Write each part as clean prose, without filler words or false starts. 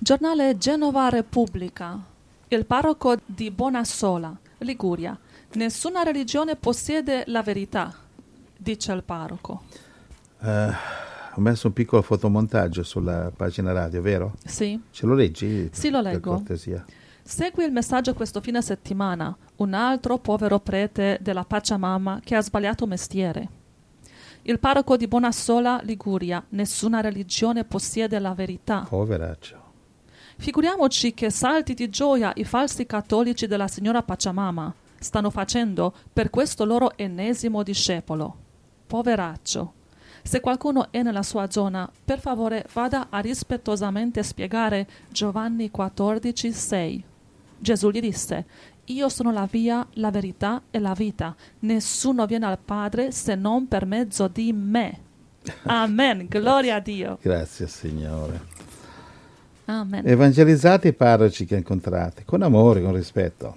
Giornale Genova Repubblica. Il parroco di Bonassola, Liguria. Nessuna religione possiede la verità, dice il parroco. Ho messo un piccolo fotomontaggio sulla pagina radio, vero? Sì. Ce lo leggi? Sì, lo Per leggo. cortesia. Segui il messaggio questo fine settimana. Un altro povero prete della Pachamama che ha sbagliato mestiere. Il parroco di Bonassola, Liguria. Nessuna religione possiede la verità. Poveraccio. Figuriamoci che salti di gioia i falsi cattolici della signora Pachamama stanno facendo per questo loro ennesimo discepolo. Poveraccio. Se qualcuno è nella sua zona, per favore vada a rispettosamente spiegare Giovanni 14,6. Gesù gli disse: Io sono la via, la verità e la vita. Nessuno viene al Padre se non per mezzo di me. Amen. Gloria a Dio. Grazie, Signore. Amen. Evangelizzate i parroci che incontrate, con amore, con rispetto.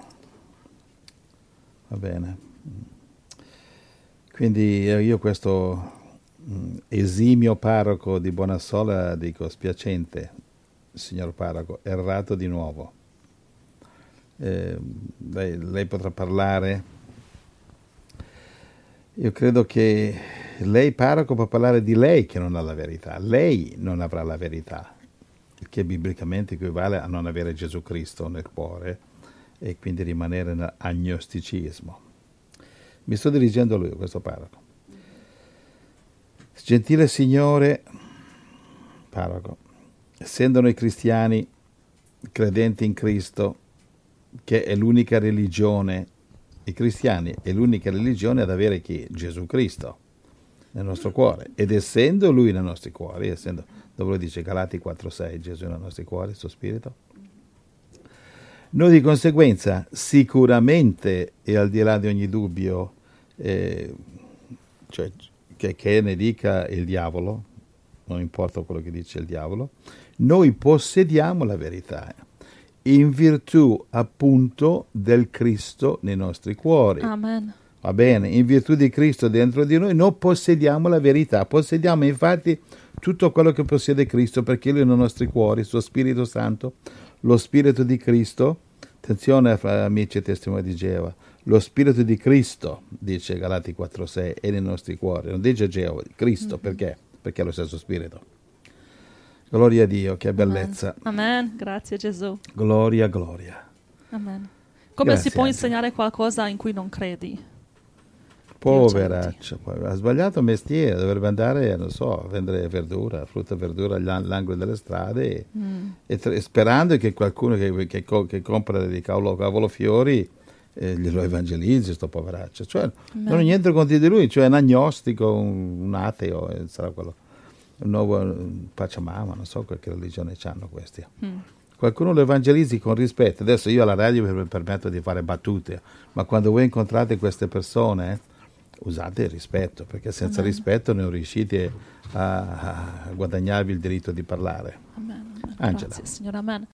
Va bene. Quindi io questo esimio parroco di Bonassola dico spiacente, signor parroco, errato di nuovo. Lei potrà parlare. Io credo che lei, parroco, può parlare di lei che non ha la verità. Lei non avrà la verità, il che biblicamente equivale a non avere Gesù Cristo nel cuore e quindi rimanere nell'agnosticismo. Mi sto dirigendo a lui, questo parroco. Gentile Signore, parroco, essendo noi cristiani, credenti in Cristo, che è l'unica religione, i cristiani è l'unica religione ad avere chi? Gesù Cristo nel nostro cuore, ed essendo Lui nei nostri cuori, essendo, dove lo dice Galati 4,6, Gesù nei nostri cuori, il suo spirito, noi di conseguenza sicuramente, e al di là di ogni dubbio, cioè che ne dica il diavolo, non importa quello che dice il diavolo, noi possediamo la verità in virtù appunto del Cristo nei nostri cuori. Amen. Va bene, in virtù di Cristo dentro di noi possediamo la verità, possediamo infatti tutto quello che possiede Cristo, perché Lui nei nostri cuori, il suo Spirito Santo, lo Spirito di Cristo, attenzione amici e testimoni di Geova, lo Spirito di Cristo, dice Galati 4,6, è nei nostri cuori, non dice Geova, Cristo, perché? Perché è lo stesso Spirito. Gloria a Dio, che bellezza. Amen. Grazie Gesù. Gloria, gloria. Amen. Come Grazie, si può Angela. insegnare qualcosa in cui non credi? Poveraccio, ha sbagliato mestiere, dovrebbe andare, non so, a vendere verdura, frutta e verdura all'angolo delle strade e sperando che qualcuno che compra dei cavolofiori glielo evangelizzi, sto poveraccio. Cioè, non ho niente contro di lui, cioè è un agnostico, un ateo, sarà quello, un nuovo Pachamama, non so che religione hanno questi. Qualcuno lo evangelizzi con rispetto. Adesso io alla radio mi permetto di fare battute, ma quando voi incontrate queste persone usate il rispetto, perché senza rispetto non riuscite a guadagnarvi il diritto di parlare. Amen. Angela. Grazie Signore. Amen.